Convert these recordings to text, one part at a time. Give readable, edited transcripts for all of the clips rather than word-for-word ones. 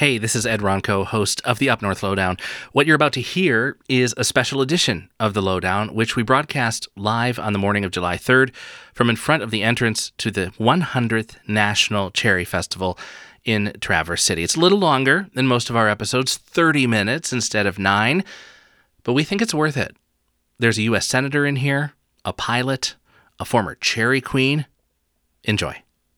Hey, this is Ed Ronco, host of the Up North Lowdown. What you're about to hear is a special edition of the Lowdown, which we broadcast live on the morning of July 3rd from in front of the entrance to the 100th National Cherry Festival in Traverse City. It's a little longer than most of our episodes, 30 minutes instead of 9, but we think it's worth it. There's a U.S. Senator in here, a pilot, a former cherry queen. Enjoy.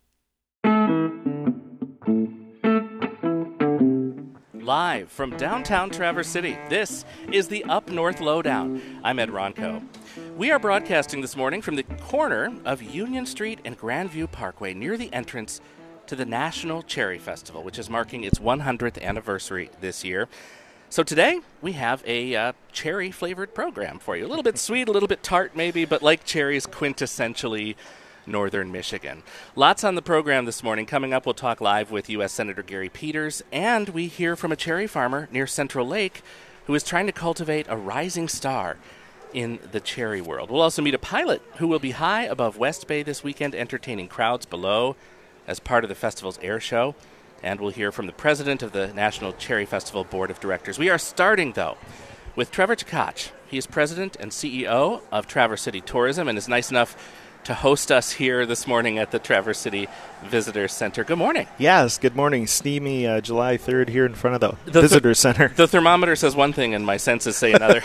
Live from downtown Traverse City, this is the Up North Lowdown. I'm Ed Ronco. We are broadcasting this morning from the corner of Union Street and Grandview Parkway near the entrance to the National Cherry Festival, which is marking its 100th anniversary this year. So today, we have a cherry-flavored program for you. A little bit sweet, a little bit tart maybe, but like cherries, quintessentially Northern Michigan. Lots on the program this morning. Coming up, we'll talk live with U.S. Senator Gary Peters, and we hear from a cherry farmer near Central Lake who is trying to cultivate a rising star in the cherry world. We'll also meet a pilot who will be high above West Bay this weekend, entertaining crowds below as part of the festival's air show. And we'll hear from the president of the National Cherry Festival Board of Directors. We are starting, though, with Trevor Tkach. He is president and CEO of Traverse City Tourism and is nice enough to host us here this morning at the Traverse City Visitor Center. Good morning. Yes, good morning. Steamy July 3rd here in front of the Visitor Center. The thermometer says one thing and my senses say another.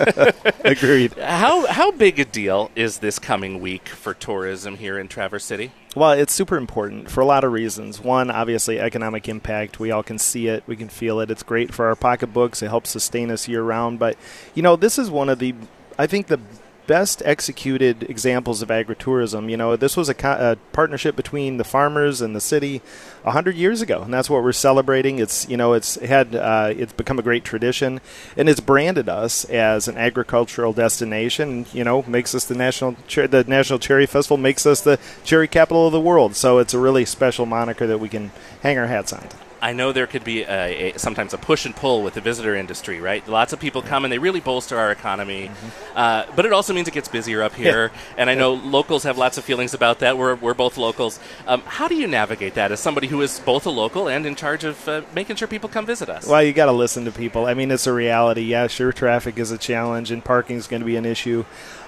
Agreed. How big a deal is this coming week for tourism here in Traverse City? Well, it's super important for a lot of reasons. One, obviously, economic impact. We all can see it. We can feel it. It's great for our pocketbooks. It helps sustain us year-round. But, you know, this is one of the, I think, the best executed examples of agritourism. You know, this was a partnership between the farmers and the city 100 years ago, and that's what we're celebrating. It's, you know, it's become a great tradition, and it's branded us as an agricultural destination. You know, makes us the National Cherry Festival makes us the cherry capital of the world. So it's a really special moniker that we can hang our hats on. I know there could be sometimes a push and pull with the visitor industry, right? Lots of people come and they really bolster our economy, but it also means it gets busier up here. Yeah. And I know locals have lots of feelings about that. We're both locals. How do you navigate that as somebody who is both a local and in charge of making sure people come visit us? Well, you got to listen to people. I mean, it's a reality. Yeah, sure, traffic is a challenge and parking is going to be an issue.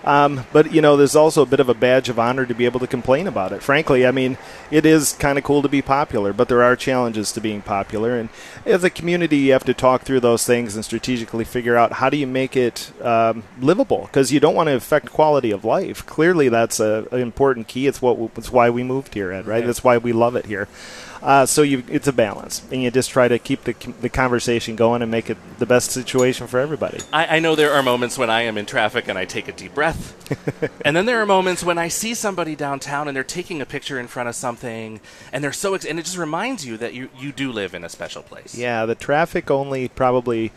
But, you know, there's also a bit of a badge of honor to be able to complain about it. Frankly, I mean, it is kind of cool to be popular, but there are challenges to being popular. And as a community, you have to talk through those things and strategically figure out how do you make it livable, because you don't want to affect quality of life. Clearly, that's an important key. It's why we moved here, Ed, right? That's why we love it here. So it's a balance, and you just try to keep the conversation going and make it the best situation for everybody. I know there are moments when I am in traffic and I take a deep breath, and then there are moments when I see somebody downtown and they're taking a picture in front of something, and they're so and it just reminds you that you do live in a special place. Yeah, the traffic only probably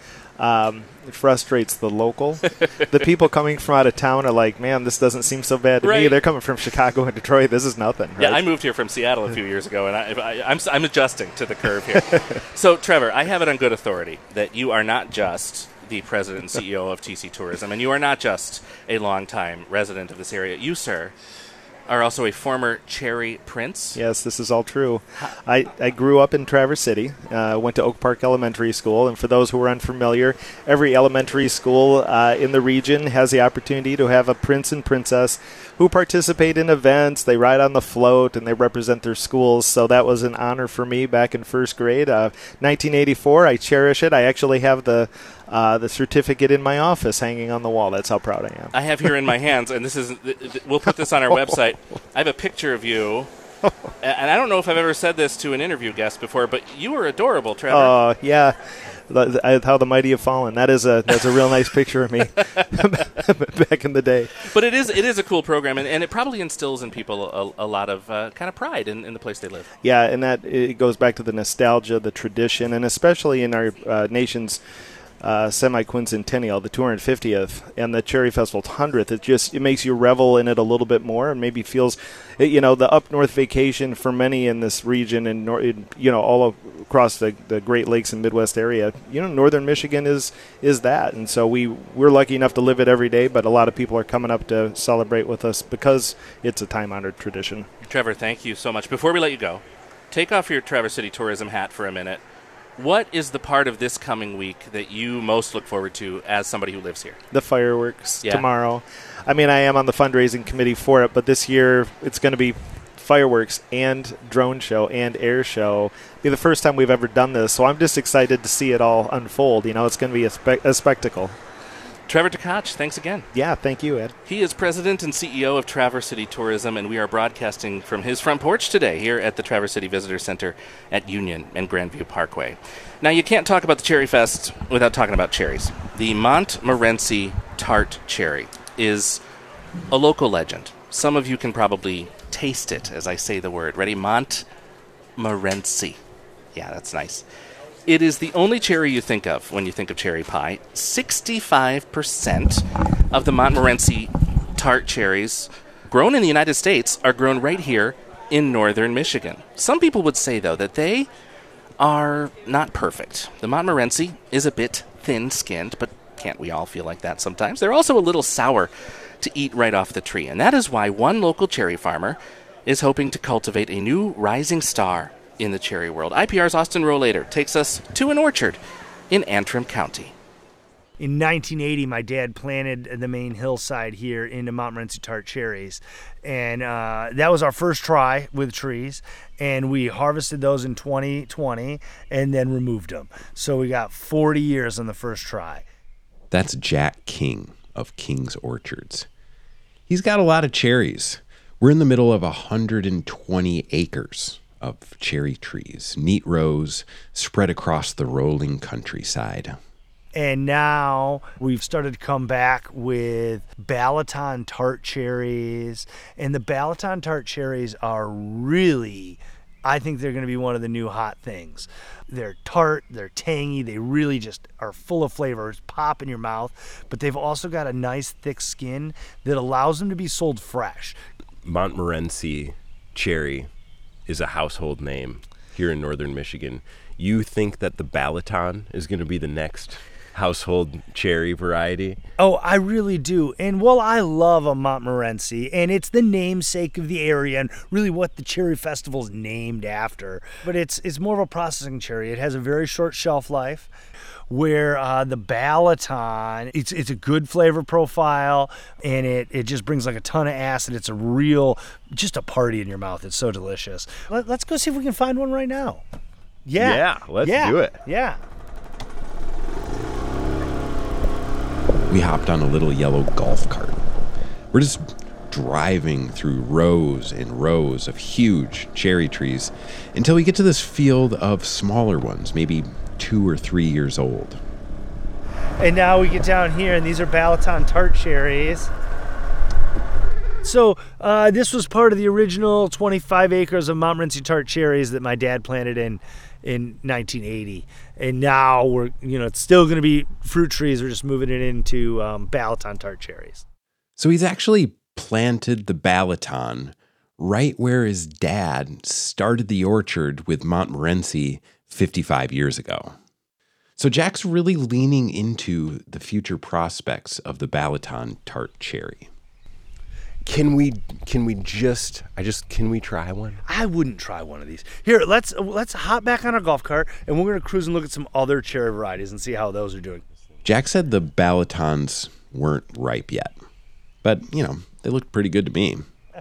frustrates the local. The people coming from out of town are like, man, this doesn't seem so bad to me. They're coming from Chicago and Detroit. This is nothing. Right? Yeah, I moved here from Seattle a few years ago, and I'm adjusting to the curve here. So, Trevor, I have it on good authority that you are not just the president and CEO of TC Tourism, and you are not just a longtime resident of this area. You, sir, are also a former cherry prince. Yes, this is all true. I grew up in Traverse City, went to Oak Park Elementary School, and for those who are unfamiliar, every elementary school in the region has the opportunity to have a prince and princess who participate in events. They ride on the float, and they represent their schools, so that was an honor for me back in first grade. 1984, I cherish it. I actually have the certificate in my office hanging on the wall. That's how proud I am. I have here in my hands, and this is we'll put this on our website. I have a picture of you, and I don't know if I've ever said this to an interview guest before, but you were adorable, Trevor. Oh, yeah. How the mighty have fallen. That's a real nice picture of me back in the day. But it is a cool program, and it probably instills in people a lot of kind of pride in the place they live. Yeah, and that it goes back to the nostalgia, the tradition, and especially in our nation's semi-quincentennial, the 250th, and the Cherry Festival's 100th. It makes you revel in it a little bit more, and maybe feels, you know, the up north vacation for many in this region and all across the Great Lakes and Midwest area. You know, Northern Michigan is that, and so we're lucky enough to live it every day. But a lot of people are coming up to celebrate with us because it's a time-honored tradition. Trevor, thank you so much. Before we let you go, take off your Traverse City Tourism hat for a minute. What is the part of this coming week that you most look forward to as somebody who lives here? The fireworks tomorrow. I mean, I am on the fundraising committee for it, but this year it's going to be fireworks and drone show and air show. It'll be the first time we've ever done this, so I'm just excited to see it all unfold. You know, it's going to be a spectacle. Trevor Tkach, thanks again. Yeah, thank you, Ed. He is president and CEO of Traverse City Tourism, and we are broadcasting from his front porch today here at the Traverse City Visitor Center at Union and Grandview Parkway. Now, you can't talk about the Cherry Fest without talking about cherries. The Montmorency Tart Cherry is a local legend. Some of you can probably taste it as I say the word. Ready? Montmorency. Yeah, that's nice. It is the only cherry you think of when you think of cherry pie. 65% of the Montmorency tart cherries grown in the United States are grown right here in northern Michigan. Some people would say, though, that they are not perfect. The Montmorency is a bit thin-skinned, but can't we all feel like that sometimes? They're also a little sour to eat right off the tree, and that is why one local cherry farmer is hoping to cultivate a new rising star in the cherry world. IPR's Austin Rollader takes us to an orchard in Antrim County. In 1980, my dad planted the main hillside here into Montmorency tart cherries, and that was our first try with trees, and we harvested those in 2020 and then removed them. So we got 40 years on the first try. That's Jack King of King's Orchards. He's got a lot of cherries. We're in the middle of 120 acres of cherry trees, neat rows spread across the rolling countryside. And now we've started to come back with Balaton tart cherries. And the Balaton tart cherries are really, I think they're going to be one of the new hot things. They're tart, they're tangy, they really just are full of flavors, pop in your mouth. But they've also got a nice thick skin that allows them to be sold fresh. Montmorency cherry is a household name here in northern Michigan. You think that the Balaton is going to be the next household cherry variety? Oh, I really do. And while I love a Montmorency, and it's the namesake of the area and really what the Cherry Festival is named after, but it's more of a processing cherry. It has a very short shelf life, where the Balaton, it's a good flavor profile, and it just brings like a ton of acid. It's a real, just a party in your mouth. It's so delicious. Let's go see if we can find one right now. Yeah, let's do it. Yeah. We hopped on a little yellow golf cart. We're just driving through rows and rows of huge cherry trees until we get to this field of smaller ones, maybe 2 or 3 years old. And now we get down here, and these are Balaton tart cherries. So this was part of the original 25 acres of Montmorency tart cherries that my dad planted in 1980. And now it's still going to be fruit trees. We're just moving it into Balaton tart cherries. So he's actually planted the Balaton right where his dad started the orchard with Montmorency 55 years ago. So Jack's really leaning into the future prospects of the Balaton tart cherry. Can we try one? I wouldn't try one of these. Here, let's hop back on our golf cart, and we're going to cruise and look at some other cherry varieties and see how those are doing. Jack said the Balatons weren't ripe yet, but, they looked pretty good to me.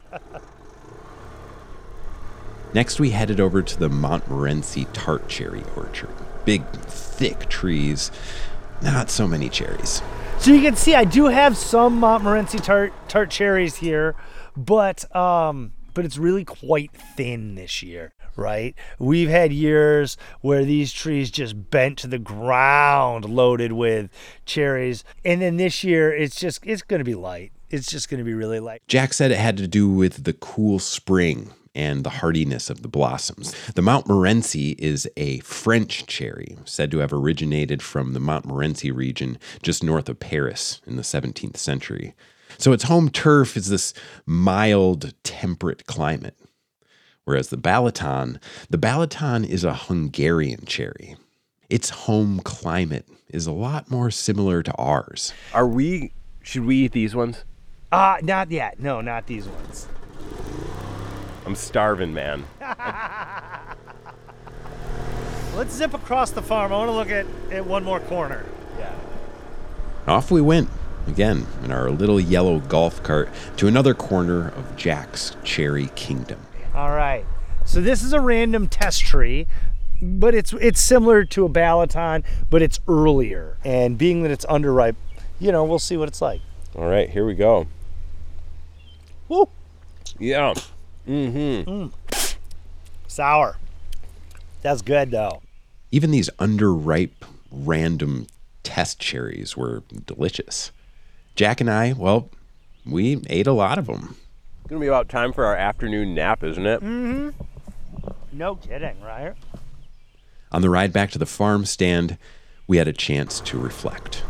Next, we headed over to the Montmorency tart cherry orchard. Big, thick trees, not so many cherries. So you can see I do have some Montmorency tart cherries here, but it's really quite thin this year, right? We've had years where these trees just bent to the ground loaded with cherries, and then this year it's going to be light. It's just going to be really light. Jack said it had to do with the cool spring and the hardiness of the blossoms. The Montmorency is a French cherry, said to have originated from the Montmorency region just north of Paris in the 17th century. So its home turf is this mild, temperate climate. Whereas the Balaton is a Hungarian cherry. Its home climate is a lot more similar to ours. Should we eat these ones? Not yet. No, not these ones. I'm starving, man. Let's zip across the farm. I want to look at one more corner. Off we went, again, in our little yellow golf cart, to another corner of Jack's Cherry Kingdom. All right. So this is a random test tree, but it's similar to a Balaton, but it's earlier. And being that it's underripe, we'll see what it's like. All right, here we go. Woo! Yeah. Mm-hmm. Sour. That's good, though. Even these underripe, random test cherries were delicious. Jack and I, well, we ate a lot of them. It's going to be about time for our afternoon nap, isn't it? Mm-hmm. No kidding, right? On the ride back to the farm stand, we had a chance to reflect.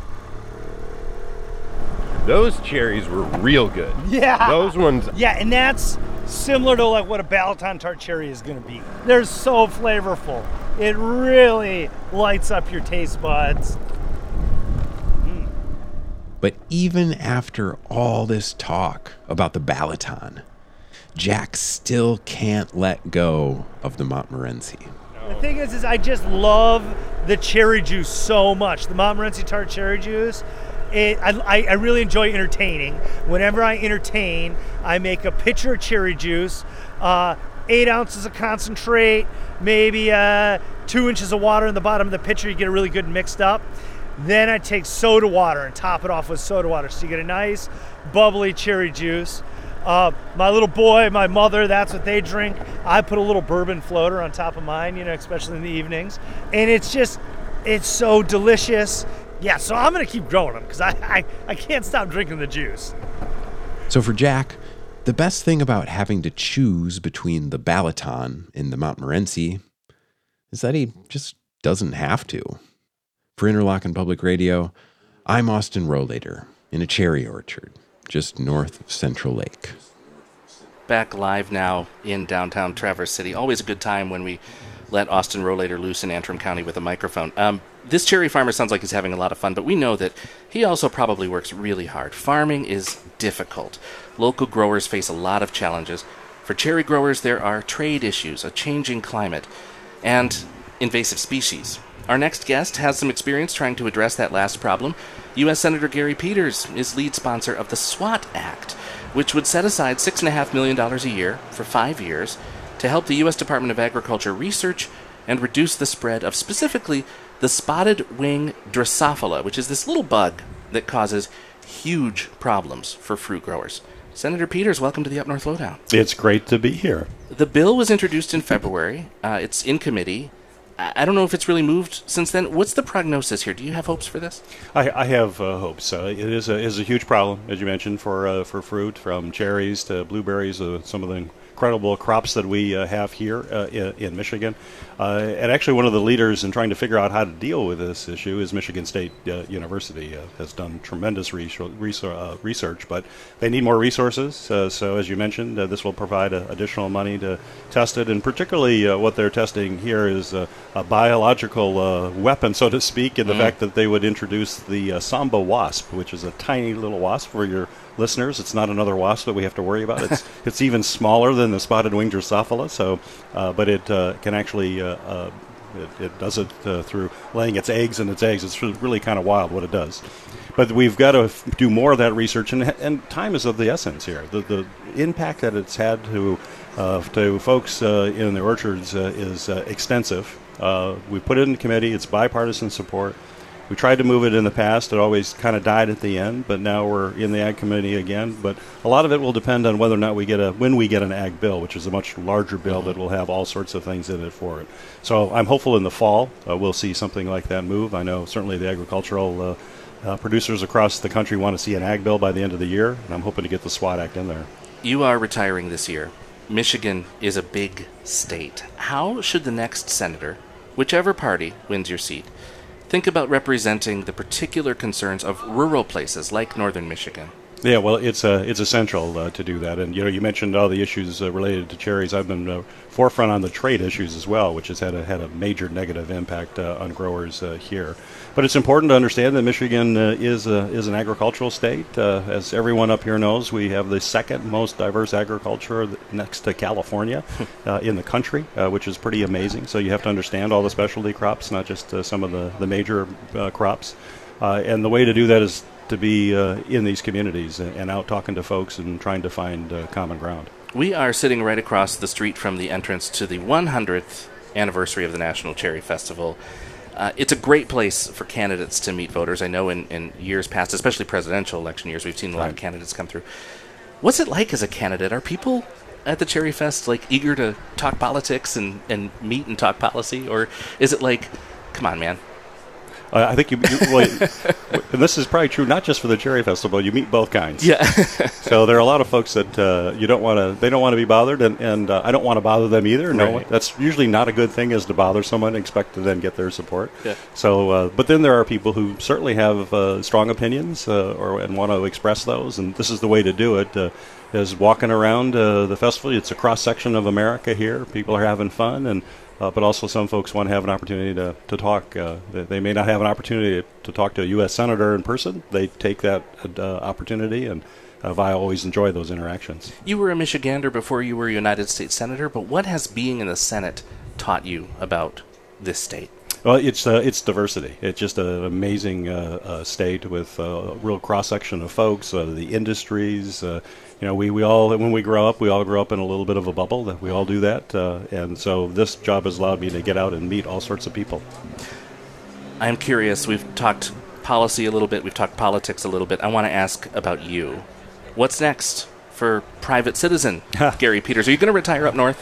Those cherries were real good. Yeah. Those ones. Yeah, and that's similar to like what a Balaton tart cherry is going to be. They're so flavorful. It really lights up your taste buds. But even after all this talk about the Balaton, Jack still can't let go of the Montmorency. The thing is I just love the cherry juice so much. The Montmorency tart cherry juice. I really enjoy entertaining. Whenever I entertain, I make a pitcher of cherry juice, 8 ounces of concentrate, maybe 2 inches of water in the bottom of the pitcher. You get it really good mixed up. Then I take soda water and top it off with soda water. So you get a nice bubbly cherry juice. My little boy, my mother, that's what they drink. I put a little bourbon floater on top of mine, especially in the evenings. And it's so delicious. Yeah, so I'm going to keep growing them because I can't stop drinking the juice. So for Jack, the best thing about having to choose between the Balaton and the Montmorency is that he just doesn't have to. For Interlochen Public Radio, I'm Austin Rohlater in a cherry orchard just north of Central Lake. Back live now in downtown Traverse City. Always a good time when we let Austin Rohlater loose in Antrim County with a microphone. This cherry farmer sounds like he's having a lot of fun, but we know that he also probably works really hard. Farming is difficult. Local growers face a lot of challenges. For cherry growers, there are trade issues, a changing climate, and invasive species. Our next guest has some experience trying to address that last problem. U.S. Senator Gary Peters is lead sponsor of the SWAT Act, which would set aside $6.5 million a year for 5 years to help the U.S. Department of Agriculture research and reduce the spread of specifically the spotted wing Drosophila, which is this little bug that causes huge problems for fruit growers. Senator Peters, welcome to the Up North Lowdown. It's great to be here. The bill was introduced in February. It's in committee. I don't know if it's really moved since then. What's the prognosis here? Do you have hopes for this? I have hopes. It is a huge problem, as you mentioned, for fruit, from cherries to blueberries, some of the incredible crops that we have here in Michigan. And actually, one of the leaders in trying to figure out how to deal with this issue is Michigan State University. Has done tremendous research, but they need more resources. So, as you mentioned, this will provide additional money to test it. And particularly, what they're testing here is a biological weapon, so to speak, in the fact that they would introduce the Samba wasp, which is a tiny little wasp for your listeners. It's not another wasp that we have to worry about. It's even smaller than the spotted wing Drosophila. So, but it can actually it does it through laying its eggs in its eggs. It's really kind of wild what it does. But we've got to do more of that research, and time is of the essence here. The impact that it's had to folks in the orchards is extensive. We put it in committee. It's bipartisan support. We tried to move it in the past. It always kind of died at the end, but now we're in the Ag Committee again. But a lot of it will depend on whether or not when we get an Ag bill, which is a much larger bill that will have all sorts of things in it for it. So I'm hopeful in the fall we'll see something like that move. I know certainly the agricultural producers across the country want to see an Ag bill by the end of the year, and I'm hoping to get the SWAT Act in there. You are retiring this year. Michigan is a big state. How should the next senator, whichever party wins your seat, think about representing the particular concerns of rural places like northern Michigan? Yeah, well, it's essential to do that. And you mentioned all the issues related to cherries. I've been forefront on the trade issues as well, which has had a major negative impact on growers here. But it's important to understand that Michigan is an agricultural state. As everyone up here knows, we have the second most diverse agriculture next to California in the country, which is pretty amazing. So you have to understand all the specialty crops, not just some of the major crops. And the way to do that is to be in these communities and out talking to folks and trying to find common ground. We are sitting right across the street from the entrance to the 100th anniversary of the National Cherry Festival. It's a great place for candidates to meet voters. I know in years past, especially presidential election years, we've seen a lot of candidates come through. What's it like as a candidate? Are people at the Cherry Fest eager to talk politics and meet and talk policy? Or is it like, come on, man? I think and this is probably true not just for the Cherry Festival. You meet both kinds. Yeah. So there are a lot of folks that they don't want to be bothered, and I don't want to bother them either. No, right. That's usually not a good thing, is to bother someone and expect to then get their support. Yeah. So, but then there are people who certainly have strong opinions and want to express those, and this is the way to do it. Is walking around the festival. It's a cross section of America here. People are having fun, and but also some folks want to have an opportunity to talk. They may not have an opportunity to talk to a U.S. Senator in person. They take that opportunity, and I always enjoy those interactions. You were a Michigander before you were a United States Senator, but what has being in the Senate taught you about this state? Well, it's diversity. It's just an amazing state with a real cross-section of folks, the industries. We all, when we grow up, in a little bit of a bubble. That we all do that. And so this job has allowed me to get out and meet all sorts of people. I'm curious. We've talked policy a little bit. We've talked politics a little bit. I want to ask about you. What's next for private citizen Gary Peters? Are you going to retire up north?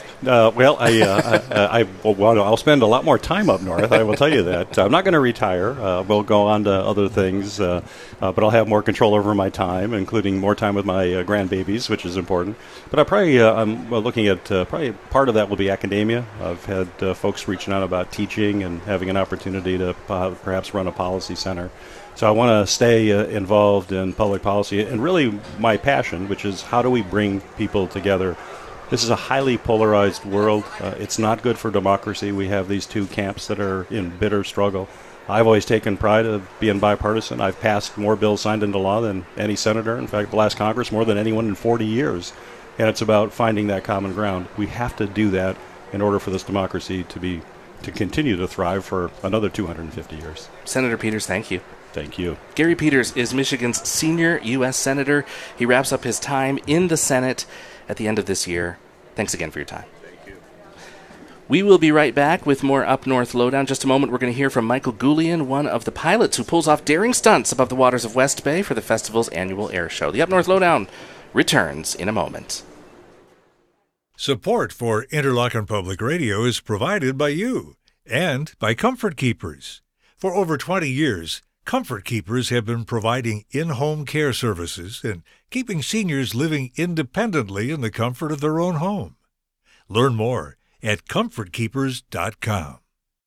I'll spend a lot more time up north. I will tell you that. I'm not going to retire. We'll go on to other things, but I'll have more control over my time, including more time with my grandbabies, which is important. But I'm looking at probably part of that will be academia. I've had folks reaching out about teaching and having an opportunity to perhaps run a policy center. So I want to stay involved in public policy, and really my passion, which is how do we bring people together. This is a highly polarized world. It's not good for democracy. We have these two camps that are in bitter struggle. I've always taken pride of being bipartisan. I've passed more bills signed into law than any senator. In fact, the last Congress, more than anyone in 40 years. And it's about finding that common ground. We have to do that in order for this democracy to continue to thrive for another 250 years. Senator Peters, thank you. Thank you. Gary Peters is Michigan's senior U.S. Senator. He wraps up his time in the Senate at the end of this year. Thanks again for your time. Thank you. We will be right back with more Up North Lowdown. Just a moment, we're going to hear from Michael Goulian, one of the pilots who pulls off daring stunts above the waters of West Bay for the festival's annual air show. The Up North Lowdown returns in a moment. Support for Interlochen Public Radio is provided by you and by Comfort Keepers. For over 20 years, Comfort Keepers have been providing in-home care services and keeping seniors living independently in the comfort of their own home. Learn more at comfortkeepers.com.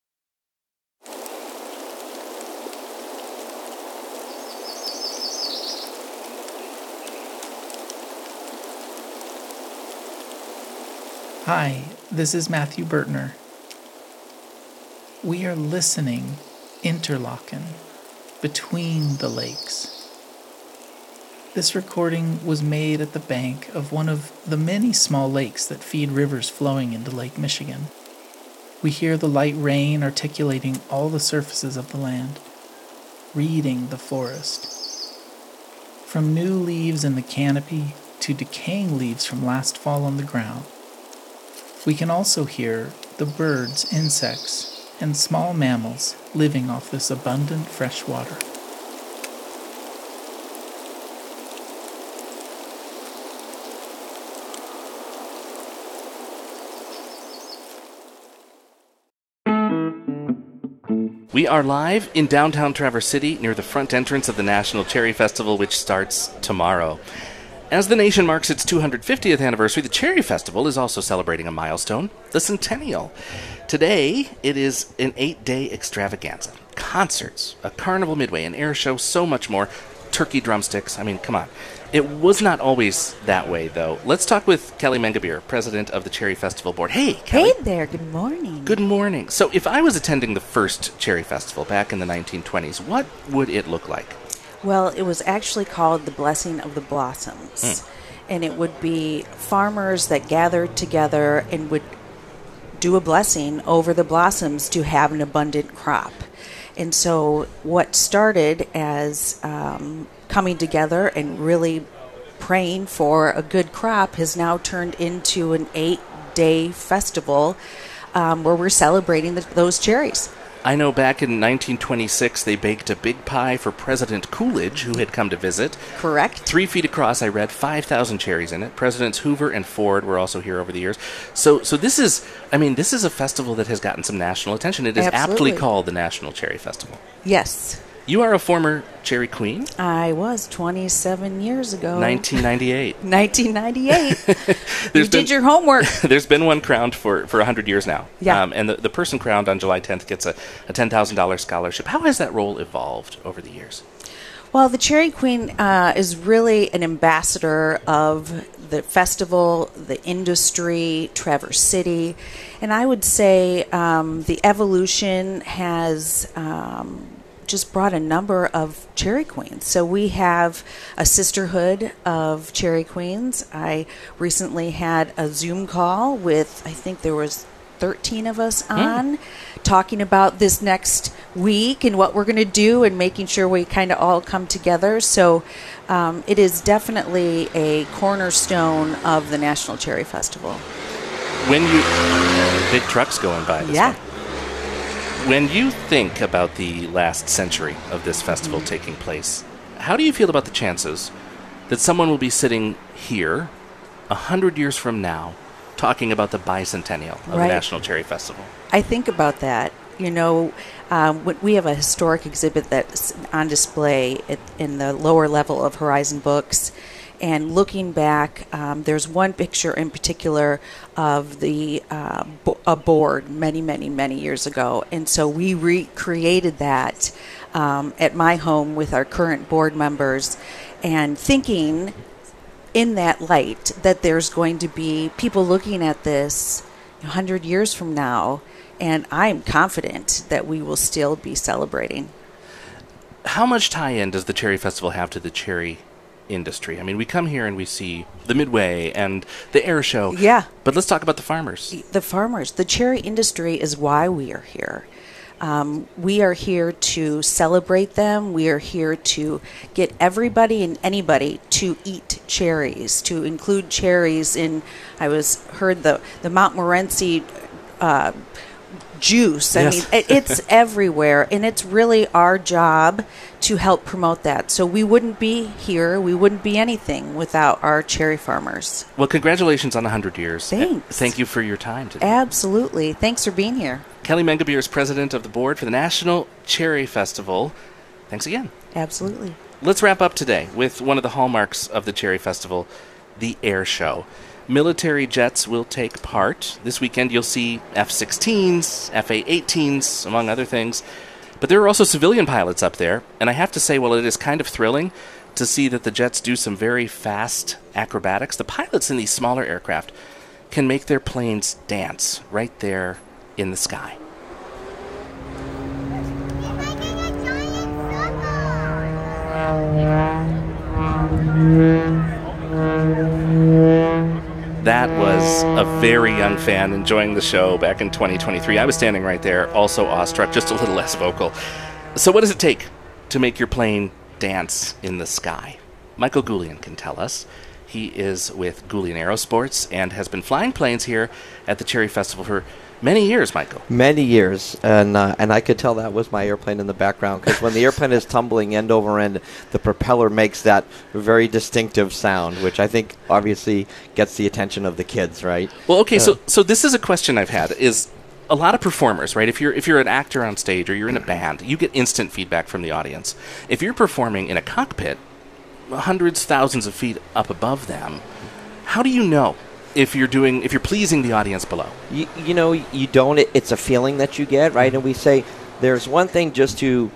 Hi, this is Matthew Bertner. We are listening, Interlochen, between the lakes. This recording was made at the bank of one of the many small lakes that feed rivers flowing into Lake Michigan. We hear the light rain articulating all the surfaces of the land, reading the forest. From new leaves in the canopy to decaying leaves from last fall on the ground. We can also hear the birds, insects, and small mammals living off this abundant fresh water. We are live in downtown Traverse City near the front entrance of the National Cherry Festival, which starts tomorrow. As the nation marks its 250th anniversary, the Cherry Festival is also celebrating a milestone, the centennial. Today, it is an 8-day extravaganza. Concerts, a carnival midway, an air show, so much more. turkey drumsticks. I mean, come on. It was not always that way, though. Let's talk with Kelly Mengebeer, president of the Cherry Festival Board. Hey, Kelly. Hey there. Good morning. Good morning. So if I was attending the first Cherry Festival back in the 1920s, what would it look like? Well, it was actually called the Blessing of the Blossoms. And it would be farmers that gathered together and would do a blessing over the blossoms to have an abundant crop. And so what started as coming together and really praying for a good crop has now turned into an 8-day festival where we're celebrating those cherries. I know back in 1926 they baked a big pie for President Coolidge, who had come to visit. Correct. 3 feet across, I read, 5,000 cherries in it. Presidents Hoover and Ford were also here over the years. So this is a festival that has gotten some national attention. It is Absolutely. aptly called the National Cherry Festival. Yes. You are a former Cherry Queen? I was 27 years ago. 1998. 1998. You did your homework. There's been one crowned for 100 years now. Yeah. And the person crowned on July 10th gets a $10,000 scholarship. How has that role evolved over the years? Well, the Cherry Queen is really an ambassador of the festival, the industry, Traverse City. And I would say the evolution has just brought a number of Cherry Queens. So we have a sisterhood of Cherry Queens. I recently had a Zoom call with, I think there was 13 of us on, talking about this next week and what we're going to do and making sure we kind of all come together. So it is definitely a cornerstone of the National Cherry Festival. When you... Big trucks going by this one. When you think about the last century of this festival taking place, how do you feel about the chances that someone will be sitting here 100 years from now talking about the bicentennial of the National Cherry Festival? I think about that. You know, we have a historic exhibit that's on display in the lower level of Horizon Books. And looking back, there's one picture in particular of a board many years ago. And so we recreated that at my home with our current board members, and thinking in that light that there's going to be people looking at this 100 years from now, and I'm confident that we will still be celebrating. How much tie-in does the Cherry Festival have to the cherry industry? I mean, we come here and we see the Midway and the air show. Yeah. But let's talk about the farmers. The farmers. The cherry industry is why we are here. We are here to celebrate them. We are here to get everybody and anybody to eat cherries, to include cherries in, heard the Montmorency juice. I mean, it's everywhere, and it's really our job to help promote that. So we wouldn't be here, we wouldn't be anything without our cherry farmers. Well, congratulations on 100 years. Thanks. Thank you for your time today. Absolutely. Thanks for being here. Kelly Mengebeer is president of the board for the National Cherry Festival. Thanks again. Absolutely. Let's wrap up today with one of the hallmarks of the Cherry Festival, the air show. Military jets will take part. This weekend you'll see F-16s, F-A-18s, among other things. But there are also civilian pilots up there, and I have to say, while it is kind of thrilling to see that the jets do some very fast acrobatics, the pilots in these smaller aircraft can make their planes dance right there in the sky. That was a very young fan enjoying the show back in 2023. I was standing right there, also awestruck, just a little less vocal. So what does it take to make your plane dance in the sky? Michael Goulian can tell us. He is with Goulian Aerosports and has been flying planes here at the Cherry Festival for many years, Michael. Many years, and I could tell that was my airplane in the background, because when the airplane is tumbling end over end, the propeller makes that very distinctive sound, which I think obviously gets the attention of the kids, right? Well, okay, so this is a question I've had, is a lot of performers, right? If you're an actor on stage or you're in a band, you get instant feedback from the audience. If you're performing in a cockpit, hundreds, thousands of feet up above them, how do you know if you're pleasing the audience below? You know, you don't. It's a feeling that you get, right? And we say there's one thing just to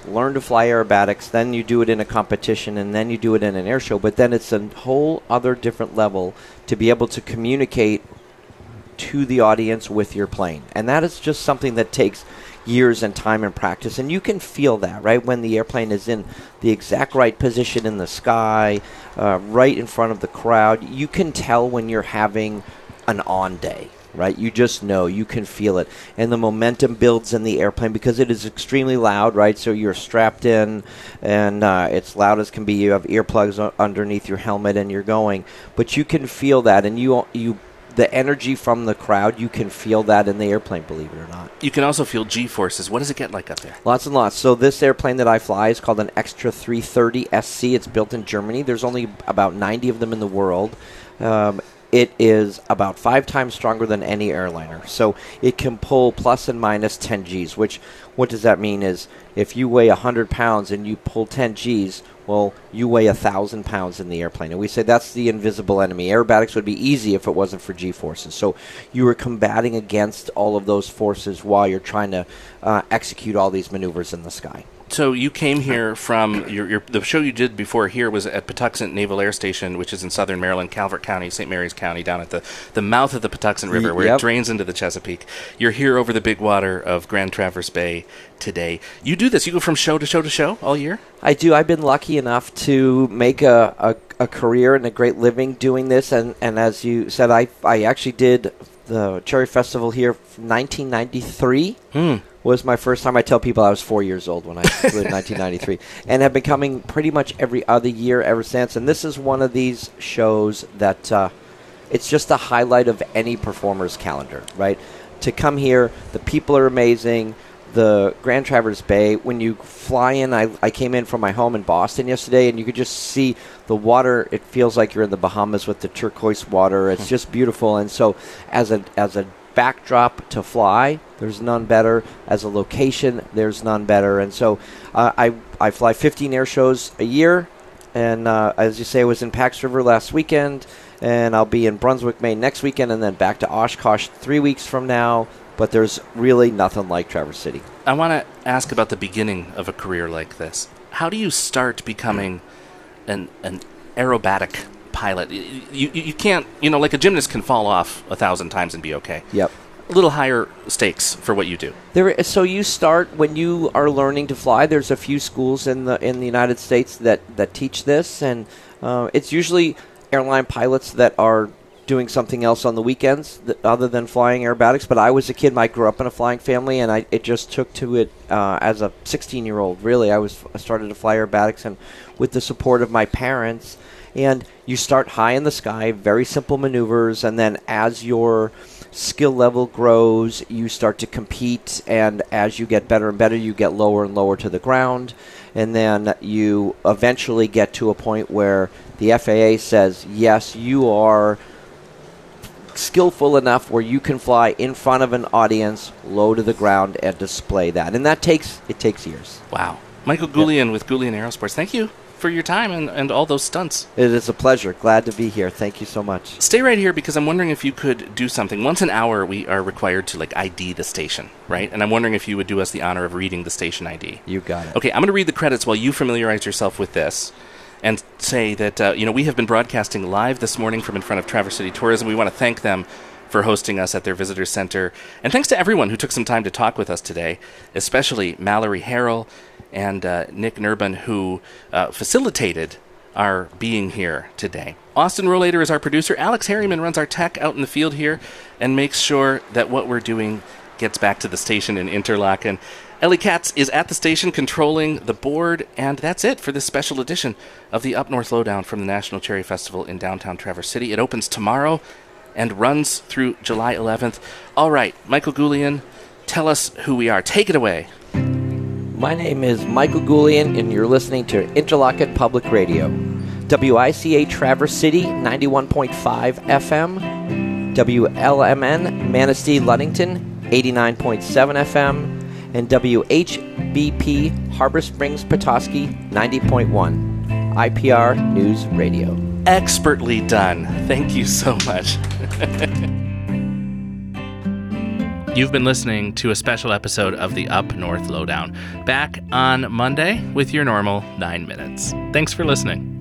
learn to fly aerobatics, then you do it in a competition, and then you do it in an air show. But then it's a whole other different level to be able to communicate to the audience with your plane. And that is just something that takes years and time and practice. And you can feel that, right, when the airplane is in the exact right position in the sky, right in front of the crowd. You can tell when you're having an on day. Right, you just know, you can feel it, and the momentum builds in the airplane because it is extremely loud. Right, so you're strapped in, and it's loud as can be. You have earplugs underneath your helmet, and you're going, but you can feel that, and the energy from the crowd, you can feel that in the airplane. Believe it or not, you can also feel G-forces. What does it get like up there? Lots and lots. So this airplane that I fly is called an Extra 330 SC. It's built in Germany. There's only about 90 of them in the world. It is about 5 times stronger than any airliner. So it can pull plus and minus 10 Gs, which, what does that mean is if you weigh 100 pounds and you pull 10 Gs, well, you weigh 1,000 pounds in the airplane. And we say that's the invisible enemy. Aerobatics would be easy if it wasn't for G-forces. So you are combating against all of those forces while you're trying to execute all these maneuvers in the sky. So you came here from the show you did before here was at Patuxent Naval Air Station, which is in southern Maryland, Calvert County, St. Mary's County, down at the mouth of the Patuxent River, where it drains into the Chesapeake. You're here over the big water of Grand Traverse Bay today. You do this. You go from show to show to show all year? I do. I've been lucky enough to make a career and a great living doing this, and as you said, I actually did the Cherry Festival here from 1993. Was my first time. I tell people I was 4 years old when I flew in 1993, and have been coming pretty much every other year ever since. And this is one of these shows that it's just the highlight of any performer's calendar, right? To come here, the people are amazing. The Grand Traverse Bay, when you fly in, I came in from my home in Boston yesterday, and you could just see the water. It feels like you're in the Bahamas with the turquoise water. It's just beautiful. And so as a backdrop to fly, there's none better. As a location, there's none better. And so I fly 15 air shows a year, and as you say, I was in Pax River last weekend, and I'll be in Brunswick, Maine next weekend, and then back to Oshkosh 3 weeks from now. But there's really nothing like Traverse City. I want to ask about the beginning of a career like this. How do you start becoming an aerobatic pilot? You can't, like a gymnast can fall off 1,000 times and be okay. Yep. A little higher stakes for what you do. So you start when you are learning to fly. There's a few schools in the United States that teach this, and it's usually airline pilots that are doing something else on the weekends other than flying aerobatics. But I was a kid. I grew up in a flying family, and it just took to it as a 16-year-old. Really, I started to fly aerobatics, and with the support of my parents. And you start high in the sky, very simple maneuvers, and then as your skill level grows, you start to compete, and as you get better and better, you get lower and lower to the ground, and then you eventually get to a point where the FAA says, yes, you are skillful enough where you can fly in front of an audience, low to the ground, and display that. And it takes years. Wow. Michael Goulian with Goulian Aerosports. Thank you for your time and all those stunts. It is a pleasure. Glad to be here. Thank you so much. Stay right here because I'm wondering if you could do something. Once an hour, we are required to ID the station, right? And I'm wondering if you would do us the honor of reading the station ID. You got it. Okay, I'm going to read the credits while you familiarize yourself with this and say that, we have been broadcasting live this morning from in front of Traverse City Tourism. We want to thank them for hosting us at their visitor center. And thanks to everyone who took some time to talk with us today, especially Mallory Harrell and Nick Nurbin, who facilitated our being here today. Austin Rollator is our producer. Alex Harriman runs our tech out in the field here and makes sure that what we're doing gets back to the station in Interlaken. Ellie Katz is at the station controlling the board, and that's it for this special edition of the Up North Lowdown from the National Cherry Festival in downtown Traverse City. It opens tomorrow and runs through July 11th. All right, Michael Goulian, tell us who we are. Take it away. My name is Michael Goulian, and you're listening to Interlaken Public Radio. WICA Traverse City, 91.5 FM. WLMN Manistee Ludington, 89.7 FM. And WHBP Harbor Springs Petoskey, 90.1. IPR News Radio. Expertly done. Thank you so much. You've been listening to a special episode of the Up North Lowdown. Back on Monday with your normal 9 minutes. Thanks for listening.